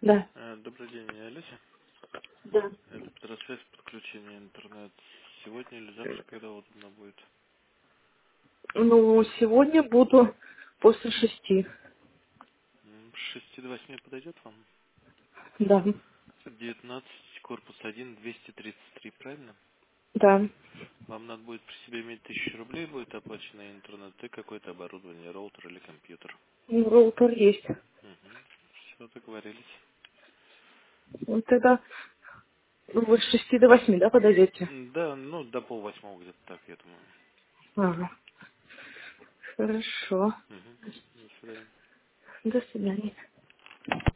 Да. Добрый день, я Олеся. Да. Это Петросвязь, подключение интернет. Сегодня или завтра, когда удобно будет? Ну, сегодня буду после 6. С 6 до 8 подойдет вам? Да. 19, корпус 1, 233, правильно? Да. Вам надо будет при себе иметь 1000 рублей, будет оплачено интернет и какое-то оборудование, роутер или компьютер. Ну, роутер есть. Все, договорились. Ну, тогда вы с 6 до 8, да, подойдете? Да, ну, до полвосьмого где-то так, я думаю. Ага. Хорошо. До свидания. До свидания.